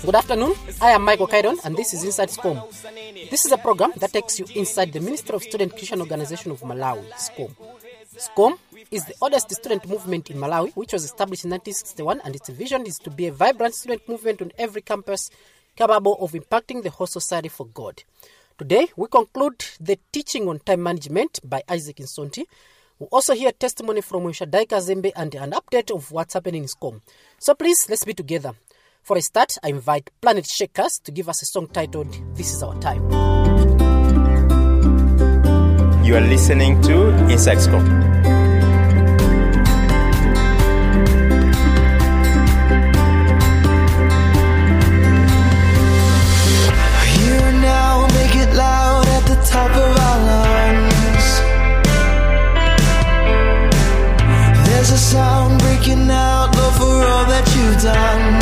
Good afternoon, I am Michael Kaidon and this is Inside SCOM. This is a program that takes you inside the Ministry of Student Christian Organization of Malawi, SCOM. SCOM is the oldest student movement in Malawi, which was established in 1961, and its vision is to be a vibrant student movement on every campus capable of impacting the whole society for God. Today, we conclude the teaching on time management by Isaac Nsonti. We'll also hear testimony from Shadai Kazembe and an update of what's happening in SCOM. So please, let's be together. For a start, I invite Planet Shakers to give us a song titled, This Is Our Time. You are listening to Inside SCOM. Top of our lungs, there's a sound breaking out, Lord, for all that you've done.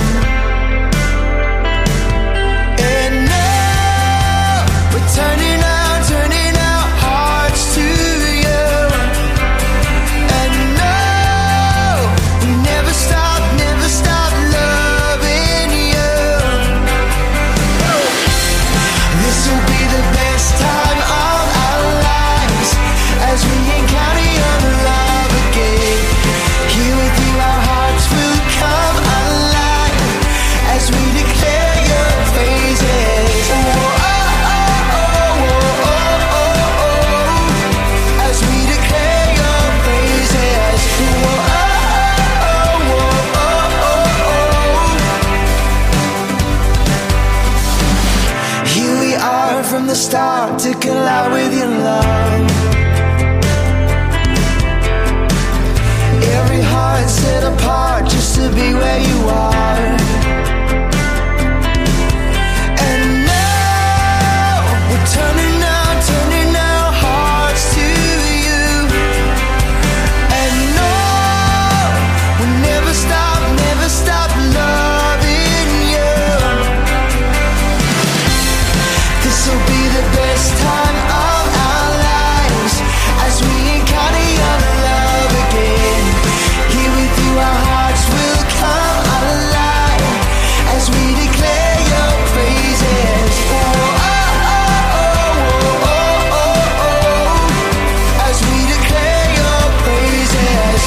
And now we're turning our hearts to you. And no, we never stop loving you. This will be the best time as we encounter your love again. Here with you our hearts will come alive as we declare your praises. As we declare your praises. Here we are from the start to collide with your love. Every heart set apart just to be where you are. And now we're turning our hearts to you. And no, we'll never stop loving you. This'll be the best time of our lives as we encounter your love again. Our hearts will come alive as we declare your praises. As we declare your praises.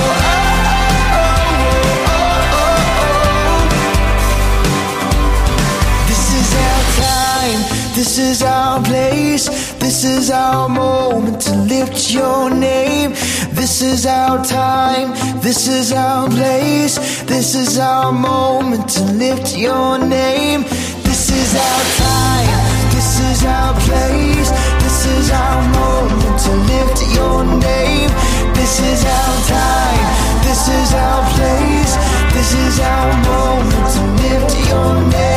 This is our time, this is our place, this is our moment to lift your name. This is our time, this is our place, this is our moment to lift your name. This is our time, this is our place, this is our moment to lift your name. This is our time, this is our place, this is our moment to lift your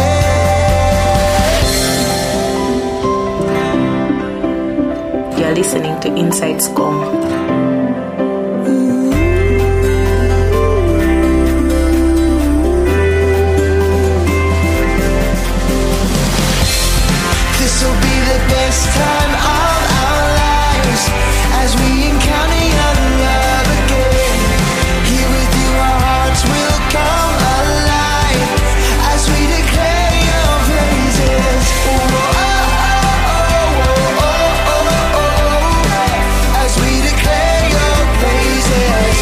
name. You are listening to Inside SCOM. This'll be the best time of our lives as we encounter your love again. Here with you our hearts will come alive as we declare your praises. As we declare your praises.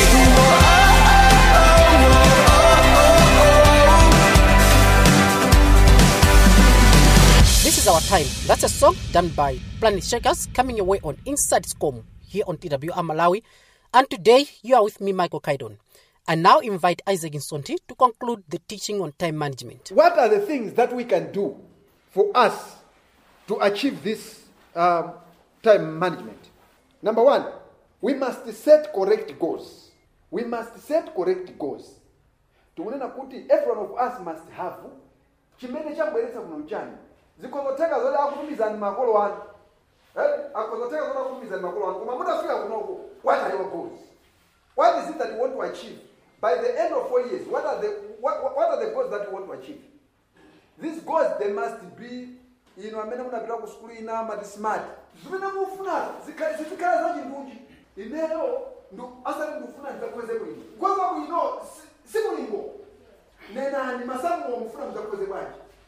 This is Our Time. That's a song done by Planet Shakers coming your way on Inside SCOM here on TWR Malawi. And today you are with me, Michael Kaidon. I now invite Isaac Nsonti to conclude the teaching on time management. What are the things that we can do for us to achieve this time management? Number one, we must set correct goals. We must set correct goals. Tukunena kuti every one of us must have chimene chambweretsa kuno mchani. Zikozoteka zole akutumizani makolo wanu. Akozoteka zole akutumizani makolo wanu. Kuma mutafika kunoko, what are your goals? What is it that you want to achieve? By the end of 4 years, what are the goals that you want to achieve? These goals, they must be, amene munapita ku school ina mati smart. Zimene mufuna zikhala zachindunji. Ineyo ndo asali ndufuna ndikakweze bwino. Kwaza bwino simulingo. Nena ni masango mufuna mzakweze bwanji.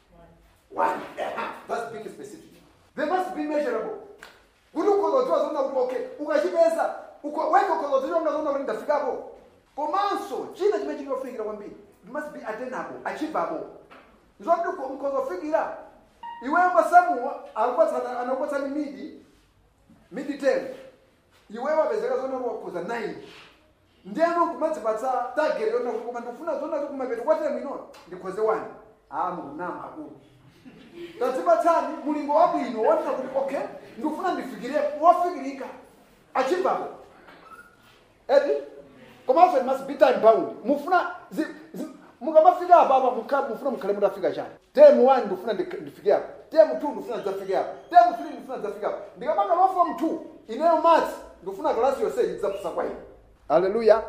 Komanso china chimene chikufikira kwambiri. It must be attainable, achievable. Nzokuti mkozofikira iweyo masamu anakupatsana midi 10. Iweyo wapezeka zona wakuza 9. Ndiyano kumadzipatsa target yona kuti koma ndifuna zona kumapeto kwatele mwino ndikhoze 1. Munama akulu. Tadzipatsani mulingo wabwino wona kuti okay ndifuna ndifikire wofikirika achievable. Komanso it must be time bound. Mufuna mukamafika apa mufuna mukhale mutafika chani. Term 1 ndifuna ndifike apa. Term 2 ndifuna ndizafike apa. Term 3 ndifuna ndizafike apa. Ndikamanga ma form 2 ineyo maths ndifuna class yonse idzapusa kwa ine. Hallelujah.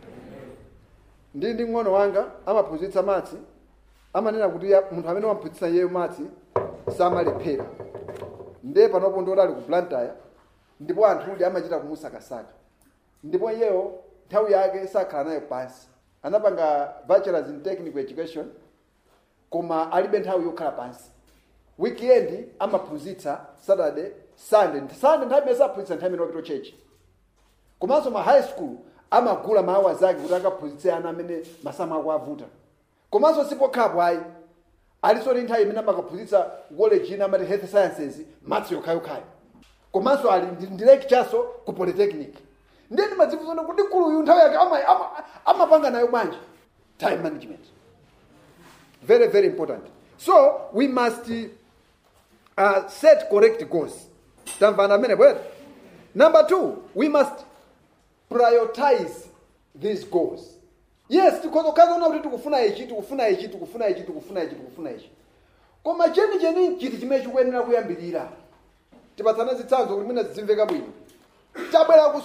Ndi ng'ono wanga amaphunzitsa maths amanena kuti munthu amene wamphunzitsa yeyo maths samalephera. Nde panopo ndo ali ku Blantyre ndipo anthu uli amachita kumusakasaka. Ndipo yeyo nthawi yake sakhala nayo pansi. Anapanga bachelor's in technical education koma alibe nthawi yokhala pansi. Weekend amaphunzitsa Saturday, Sunday nthawi mesa aphunzitsa nthawi imene wapita church. Komanso ma high school amagula mahawa zake kuti akaphunzitse ana amene masama ako avuta. Komanso sipokhapo ayi aliso ndi nthawi imene amakaphunzitsa college ina amati health sciences maths yokhayokhayo. Komanso ali ndi lectureso ku polytechnic. Ndeni madzifunso kuti kuluyu nthawi yake amapanga nayo bwanji. Time management, very very important. So we must set correct goals. Tamvana amene bwana. Number 2, we must prioritize these goals. Yes, tikozokaza kuti tikufuna ichi. Koma cheni chiti chimene chikuyenera kuyambirira. Tipatsana zitsanzo kuti mina zimveka bwino. Tabwera ku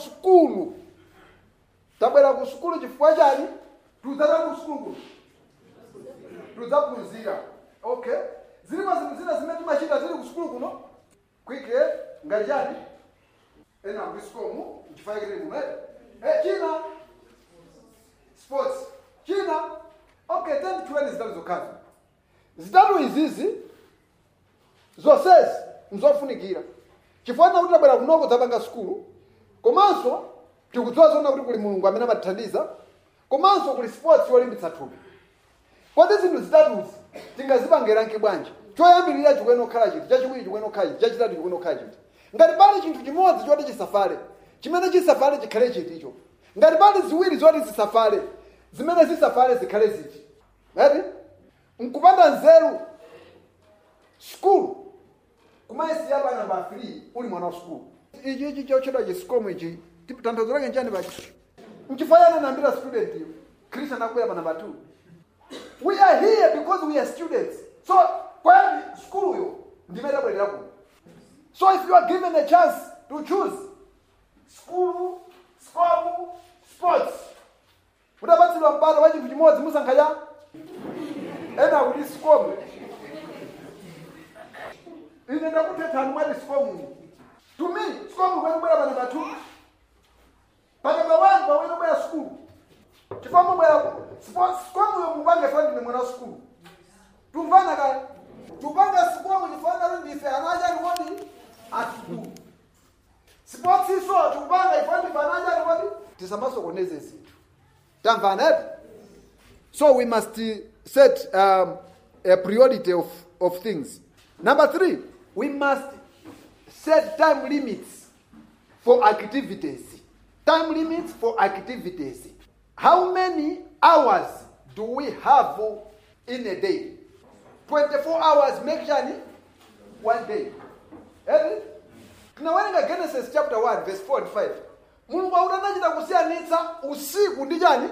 sukulu chifukwa chani? Tudzala ku sukulu. Tudzaphunzira. Okay. Zilipo zinthu zimene timachita zili ku sukulu kuno. Quick ngati chani? Ena kuskomu chifukwa chake kuno. China sports. China. Okay, 10-20 zitatu zokhazi. Zitatu izizi zonsezi nzofunikira. Chifukwa kuti tabwera kunoko dzapanga sukulu. Komanso tikudziwa zona kuti kuli Mulungu amene amatithandiza. Komanso kuli sports yolimbitsa thupi. Kodi zinthu zitatuzi tingazipangira nke bwanji? Choyambirira chikuyenera kukhala chiti, chachiwiri chikuyenera kukhala chiti, chachitatu chikuyenera kukhala chiti. Ngati pali chinthu chimodzi choti chisafale, chimene chisafale chikhale chiticho. Ngati pali ziwiri zoti zisafale, zimene zisafale zikhale ziti. Right? Nkupanda nzeru skulu kumaisi yaba namba 3 uli mwana wa skulu. Ichi chochedwa chisikomo ichi tanthauzo lake njani baki? Mchifayana na mbira student hiyo. Christian akubera namba 2. We are here because we are students. So kwa school yo ndimera bwelera ku. So if you are given a chance to choose school, sports, udabatsilwa mpata wa chinthu chimodzi musankhaya ena kuti sikomo. Ine ndakutethani mwati sikomo. To me, sikomo kwenda namba 2. But number 1 pawena bwera school. Chifamo bwera sports sikomo yo mubange fandi ni mwana school. Tumvana kale. Tupanga sikomo chifana ndi ife anaja ngoni at school. Sports iso tupanga ifandi banaja ngoni tisamaso koneze zinthu. Tamvana. So we must set a priority of things. Number 3, we must set time limits for activities. Time limits for activities. How many hours do we have in a day? 24 hours make journey one day. Tunawenga Genesis chapter 1 verse 4 and 5. Mulungu audanachita kusiyanitsa usiku ndi chani?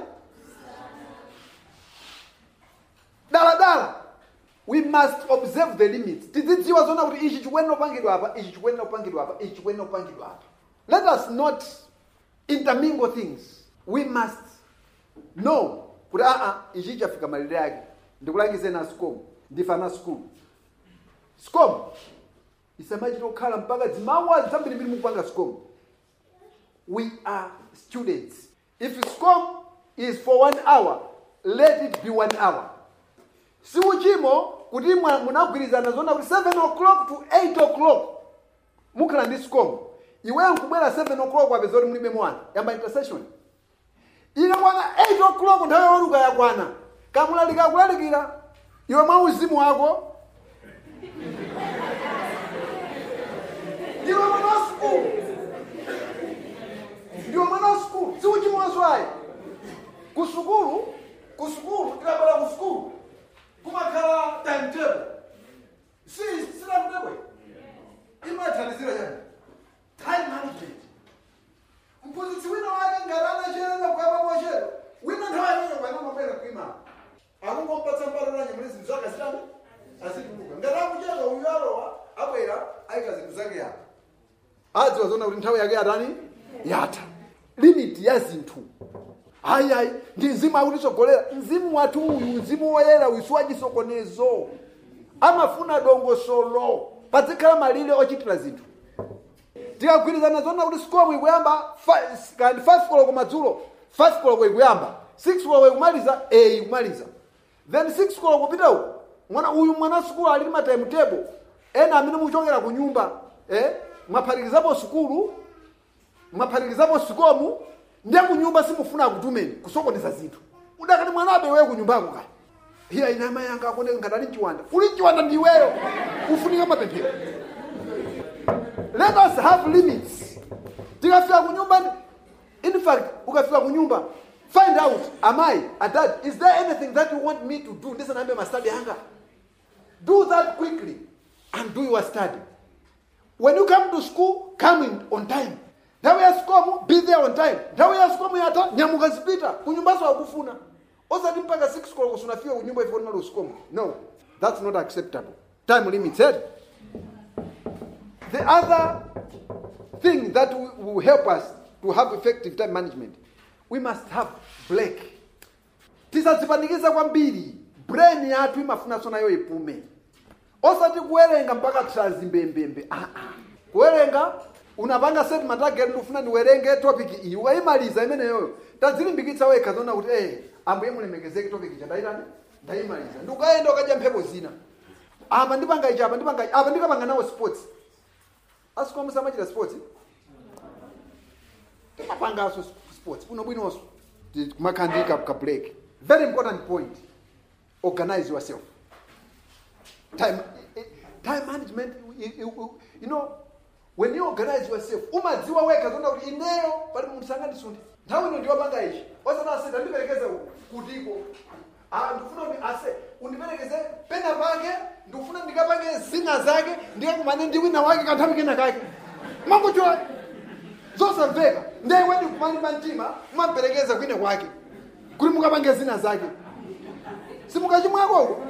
Dala. We must observe the limits. Tidzidziwa zona kuti ichi chikuyenera kupangidwa apa, ichi chikuyenera kupangidwa apa, ichi chikuyenera kupangidwa apa. Let us not intermingle things. We must know kuti ichi chafika malire yake. Ndikulangize na sikomo, ndifana school. Sikomo isamachita kukhala mpaka zimawa zambiri mukupanga sikomo. We are students. If sikomo is for 1 hour, let it be 1 hour. Si uchimo kuti munagwirizana zona kuti 7 o'clock to 8 o'clock mukhala ndi sikomo. Iwe nkubwera 7 o'clock wapezori mulibe mwana yamba intercession. ine mwana 8 o'clock nthawi yoweruka yakwana kamulalika akulalikira iwe mwa uzimu wako ndiwe mwana wa school siuchimwazwayi kusukulu tikabala kusukulu kumakhala timetable timetable imathandizira yani time management mphunzitsi wina wake ngalana chera kuyamba mochero wina nthawi yake kwanamapera kuimana akungompatsa mbalolanye muli zinthu zake azitani azituluka ngatakucheka uyu alowa abwera ayika zinthu zake yapa adziwa zona kuti nthawi yake yatani yatha limit ya zinthu hayi ndi mzimu akutitsogolera mzimu wathu uyu mzimu woyera wisuwachisokonezo amafuna dongosolo padzikhala malire ochitira zinthu tikagwirizana zona kuti sikomu ikuyamba 5 koloko madzulo 5 koloko ikuyamba 6 koloko ikumaliza ikumaliza then 6 koloko kupita uko mwana sukulu ali ma timetable ena amene muchokera ku nyumba mwaphatikizapo sukulu mwaphatikizapo sikomu ndiye ku nyumba simufuna kutumeni kusokoneza zinthu udakati mwanabe wewe ku nyumbako kaya hiya ina mai yanga akoneka ngatali chiwanda uli chiwanda ndiweyo ufunika mapemphero. Let us have limits. Tikafika ku nyumba, in fact ukafika ku nyumba, find out, am I a dad? Is there anything that you want me to do? Listen, I'm my study hunger. Do that quickly and do your study. When you come to school, come in on time. Ndawe ya sikomu, be there on time. Ndawe ya sikomu yata, nyamuka zipita. Kunyumbaso wakufuna. Osa nimpaka 6 kwa kusunafia kunyumba ifo nalo sikomu. No, that's not acceptable. Time limit said. The other thing that will help us to have effective time management, we must have break. Tisazipanikiza kwambiri. Brain yatu imafuna sona yo ipume. Osati kuwerenga mpaka tsazimbembembe. Kuwerenga unapanga set matageti ndufuna niwerenge topic iyi waimaliza imene yoyo tazilimbikitsa weka zona kuti ambuye mulemekezeke topic cha ndaimaliza ndukaenda ukaja mphepo zina apa ndipanga ichi apa ndikapanga nawo sports asikomu samachita sports timapangaso sports kuno bwinonso kumakhandika ka break. Very important point, organize yourself. Time management, you know, when you organize yourself, umadziwa weka zona kuti ineyo pali msanga ndisundi nthawi ino ndiwapanga ichi osana asita ndiperekeze kutiko ndifuna kuti ase undiperekeze pena pake ndifuna ndikapange zina zake ndikakumane ndi wina wake kanthawi kena kake mangochola zosamveka ndiye wedi kumani mtima mumperekeza kwina kwake kuti mukapange zina zake simukachimwako.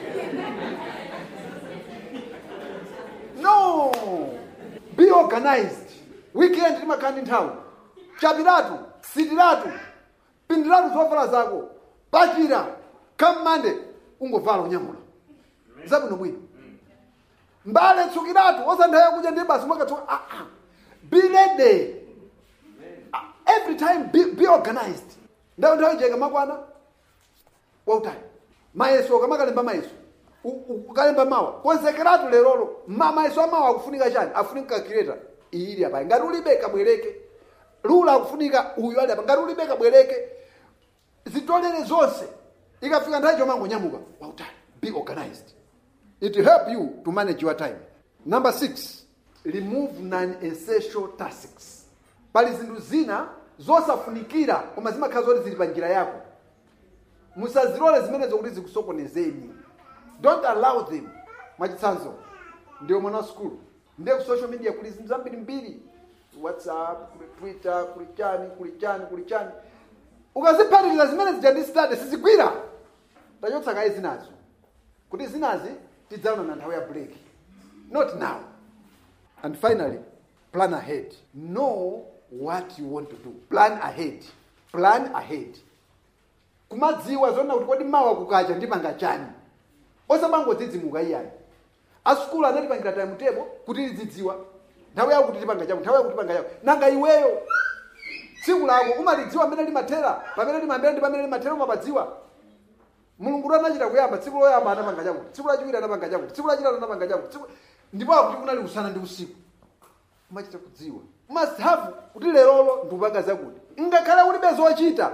No, be organized. Weekend limakandi nthawi chapiratu sitiratu pindiratu zovala zako pachira come Monday ungovala unyamula zabwino bwino mbale tsukiratu osandaya kuja ndi basi mwakatsuka be ready. Every time be organized. Ndawo jenga makwana wautali mayeso kamakalemba mayeso ukalemba mawa konsekeratu lerolo mayeso amawa akufunika chani afunika creator ili apa ngati ulibeka bwereke lula akufunika uyu ali apa ngati ulibeka bwereke zitolere zonse ikafika nthawi chomango nyamuka wautali. Be organized. It will help you to manage your time. Number 6, remove non-essential tasks. Pali zinthu zina zosafunikira koma zimakhala zoti zili pa njira yako musazilole zimenezo kuti zikusokonezeni. Don't allow them. Mwachitsanzo ndiyo mwana school ndiye ku social media kuli zinthu zambiri mbiri, WhatsApp, Twitter, kulichani ukaziphatikiza zimene zijandi study sizigwira tachotsa kaye zinazo kuti zinazi tidzaona na nthawi ya break, not now. And finally, plan ahead. Know what you want to do. Plan ahead. Kumadziwa zona kuti kodi mawa kukacha ndipanga chani osabango dzidzimuka iyani asukulu anatipangira time table kuti lidzidziwa nthawi yako kuti tipanga chako nthawi yako kuti tipanga chako nanga iweyo tsiku lako umalidziwa pamene limathera pamene limambira ndi pamene limathera umapadziwa. Mulungu anachita kuyamba tsiku loyamba anapanga chako tsiku lachiwiri anapanga chako tsiku lachitatu anapanga chako ndipo akuti kunali usana ndi usiku umachita kudziwa. Must have kuti lerolo ndupanga zakuti ngakhale ulibe zochita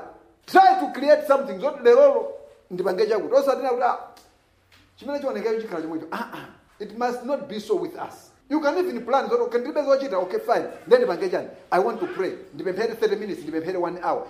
Try to create something. So lero ndipange chakuti. Osatina kuti chimene chioneka chikhala chomwecho. It must not be so with us. You can even plan, so can okay, fine. Then I want to pray. 30 minutes, 1 hour.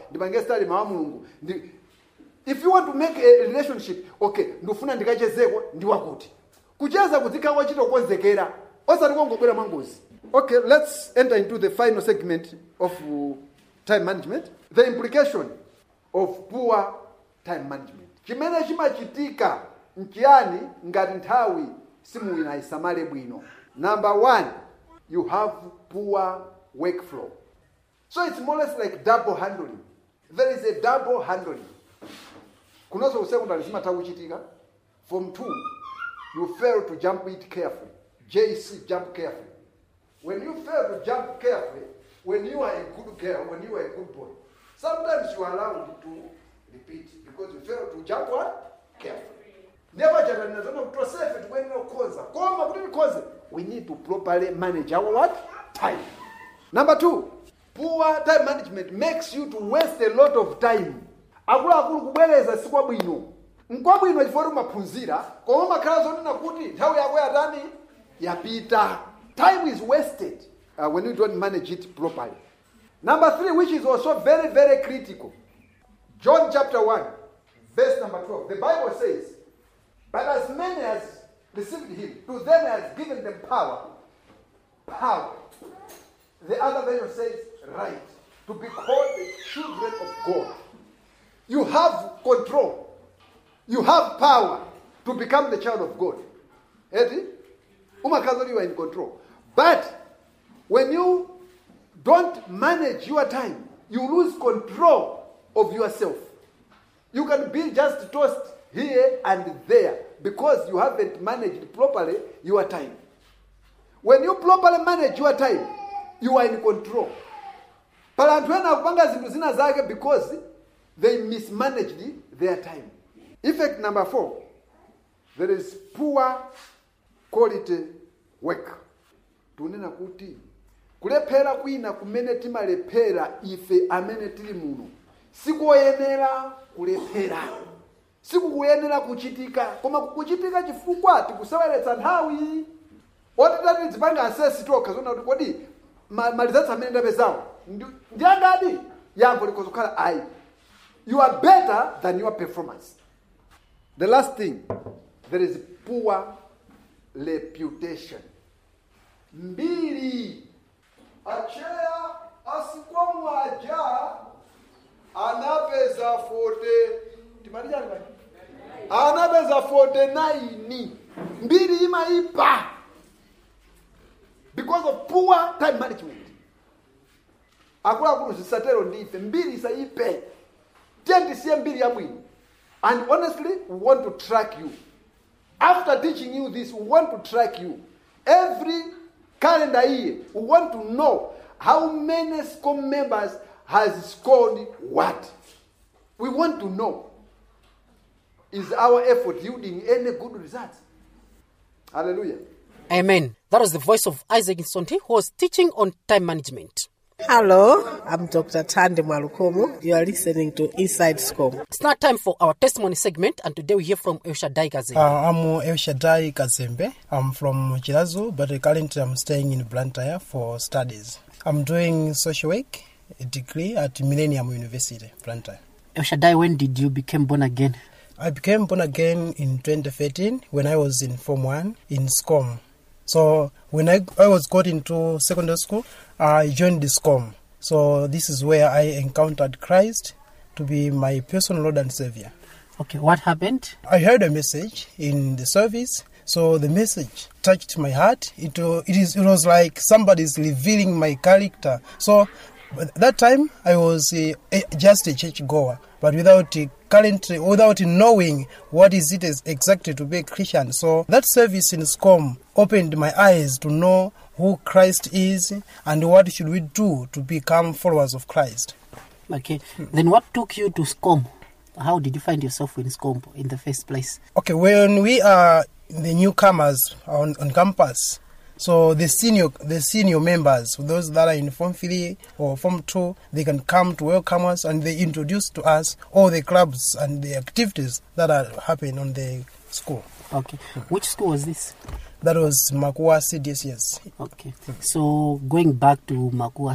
If you want to make a relationship, okay, ndufuna ndikachezeko ndiwakuti. Kucheza kutika wachito konzekera. Osati kongobera mangozi. Okay, let's enter into the final segment of time management. The implication of poor time management. Chimene chimachitika nchiani ngati nthawi simu inaisamale bwino. Number 1, you have poor workflow. So it's more or less like double handling. There is a double handling. Kunozo usekunda lisima tawichitika. Form 2, you fail to jump it carefully. JC, jump carefully. When you fail to jump carefully, when you are a good girl, when you are a good boy, sometimes you are allowed to repeat because you fail to jump what? Carefully. Never we need to properly manage our what? Time. Number 2, poor time management makes you to waste a lot of time. Akulu kubeleza sikwa bwino. Nkwa bwino chifukwa maphunzira, koma makhala zonena kuti nthawi yako yatani yapita. Time is wasted when you don't manage it properly. Number 3, which is also very, very critical. John chapter 1, verse number 12. The Bible says, but as many as received him, to them has given them power. Power. The other version says, right. To be called the children of God. You have control. You have power to become the child of God. You are in control. But when you don't manage your time, you lose control of yourself. You can be just tossed here and there because you haven't managed properly your time. When you properly manage your time, you are in control. Because they mismanaged their time. Effect number 4, there is poor quality work. Tunena kuti kulephera kwina kumene timalephera ife amene tili muno sikoyenera kulephera. Sikukuyenera kuchitika, koma kuchitika chifukwa tikuseweretsa nthawi. Otitati dzipanga assess toka zona kuti kodi malizatsa amene ndapezawo ndiyangadi yambo likozokhala ayi. You are better than your performance. The last thing, there is poor reputation. Mbili achea asikwamwa aja anapeza 40 timarijani bani? Anapeza 49 mbili imaipa because of poor time management. Akula zisatero ndife mbili isaipe tendi siya mbili ya mwini. And honestly, we want to track you. After teaching you this, we want to track you. Every calendar year, we want to know how many SCOM members has scored what. We want to know. Is our effort yielding any good results? Hallelujah. Amen. That was the voice of Isaac Nsonti, who was teaching on time management. Hello, I'm Dr. Tande Malukomo. You are listening to Inside SCOM. It's now time for our testimony segment, and today we hear from El Shaddai Kazembe. I'm El Shaddai Kazembe. I'm from Chirazu, but currently I'm staying in Blantyre for studies. I'm doing social work, a degree at Millennium University, Blantyre. El Shaddai, when did you become born again? I became born again in 2013 when I was in Form 1 in SCOM. So when I was got into secondary school, I joined the SCOM. So this is where I encountered Christ to be my personal Lord and Savior. Okay, what happened? I heard a message in the service. So the message touched my heart. It was like somebody's revealing my character. So at that time, I was just a church goer, but without knowing what is it exactly to be a Christian. So that service in SCOM opened my eyes to know who Christ is and what should we do to become followers of Christ. Okay, then what took you to SCOM? How did you find yourself in SCOM in the first place? Okay, when we are the newcomers on campus, So the senior members, those that are in Form 3 or Form 2, they can come to welcome us and they introduce to us all the clubs and the activities that are happening on the school. Okay. Which school was this? That was Makua CDSS. Okay. So going back to Makua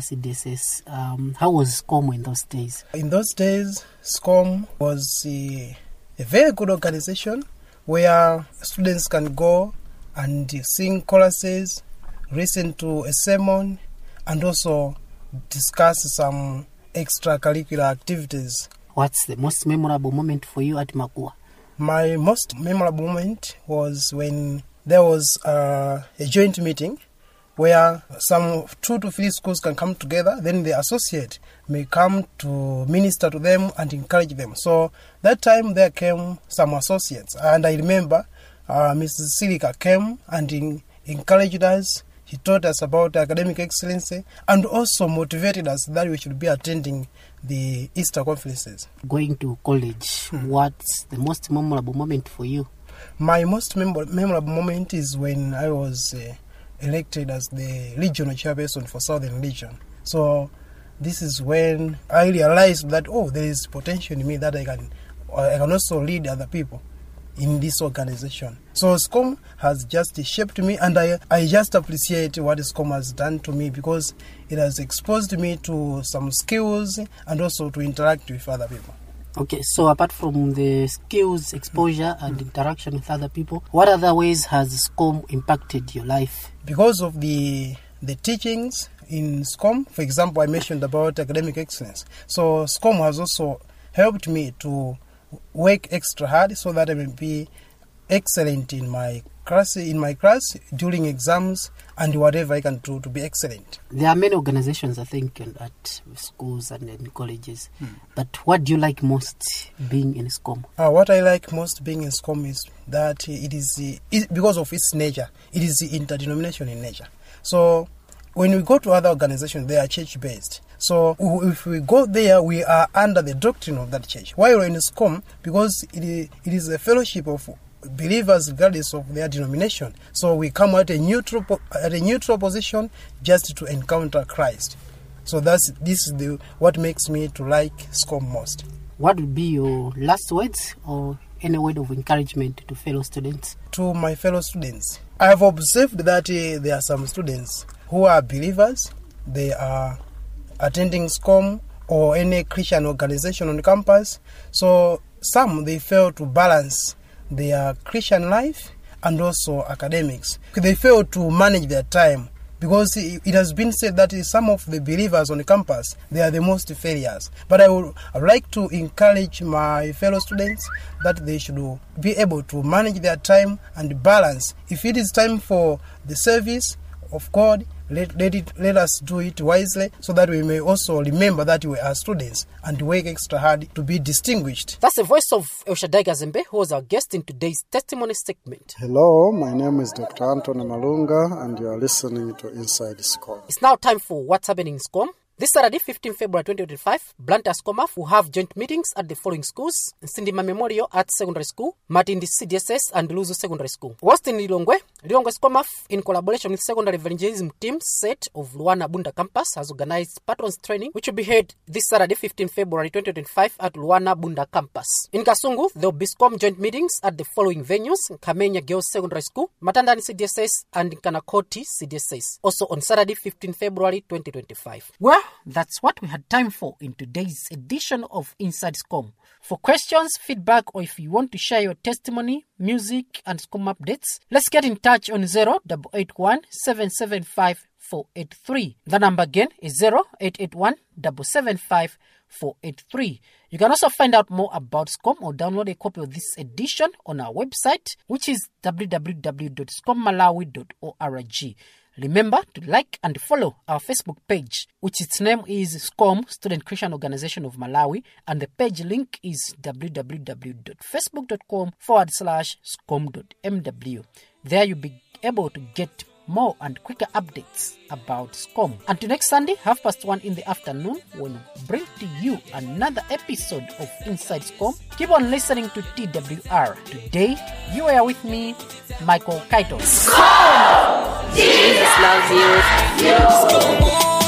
CDSS, how was SCOM in those days? In those days, SCOM was a very good organization where students can go and sing choruses, listen to a sermon, and also discuss some extracurricular activities. What's the most memorable moment for you at Makua? My most memorable moment was when there was a joint meeting where some 2 to 3 schools can come together, then the associate may come to minister to them and encourage them. So that time there came some associates, and I remember Mrs. Silika came and encouraged us. He taught us about academic excellence and also motivated us that we should be attending the Easter conferences. Going to college, what's the most memorable moment for you? My most memorable moment is when I was elected as the regional chairperson for Southern Region. So this is when I realized that, there is potential in me that I can also lead other people in this organization. So SCOM has just shaped me, and I just appreciate what SCOM has done to me because it has exposed me to some skills and also to interact with other people. Okay, so apart from the skills, exposure, and interaction with other people, what other ways has SCOM impacted your life? Because of the teachings in SCOM, for example, I mentioned about academic excellence. So SCOM has also helped me to work extra hard so that I will be excellent in my class during exams and whatever I can do to be excellent. There are many organizations, I think, at schools and in colleges. But what do you like most being in SCOM? What I like most being in SCOM is that it is because of its nature. It is interdenominational in nature. So when we go to other organizations, they are church-based. So if we go there, we are under the doctrine of that church. While in SCOM, because it is a fellowship of believers regardless of their denomination, so we come at a neutral position just to encounter Christ. So this is what makes me to like SCOM most. What would be your last words or any word of encouragement to fellow students? To my fellow students, I have observed that there are some students who are believers. They are attending SCOM or any Christian organization on campus. So some, they fail to balance their Christian life and also academics. They fail to manage their time because it has been said that some of the believers on the campus, they are the most failures. But I would like to encourage my fellow students that they should be able to manage their time and balance. If it is time for the service of God, let us do it wisely so that we may also remember that we are students and work extra hard to be distinguished. That's the voice of El Shaddai Gazembe, who was our guest in today's testimony segment. Hello, my name is Dr. Anthony Malunga and you are listening to Inside SCOM. It's now time for What's Happening in SCOM. This Saturday, 15 February 2025, Blantyre SCOMAF will have joint meetings at the following schools: Sindima Memorial Arts Secondary School, Matindi CDSS, and Luzu Secondary School. Whilst in Lilongwe SCOMAF, in collaboration with Secondary Evangelism Team Set of Luana Bunda Campus, has organized patrons training, which will be held this Saturday, 15 February 2025, at Luana Bunda Campus. In Kasungu, there will be SCOM joint meetings at the following venues: Kamenya Girls Secondary School, Matandani CDSS, and Kanakoti CDSS. Also on Saturday, 15 February 2025. Well, that's what we had time for in today's edition of Inside SCOM. For questions, feedback, or if you want to share your testimony, music, and SCOM updates, let's get in touch on 0881 775 483. The number again is 0881 775 483. You can also find out more about SCOM or download a copy of this edition on our website, which is www.scommalawi.org. Remember to like and follow our Facebook page, which its name is SCOM, Student Christian Organization of Malawi, and the page link is www.facebook.com/scom.mw. There you'll be able to get more and quicker updates about SCOM. Until next Sunday, 1:30 in the afternoon, when we bring to you another episode of Inside SCOM. Keep on listening to TWR. Today, you are with me, Michael Kaito. SCOM! Jesus loves you.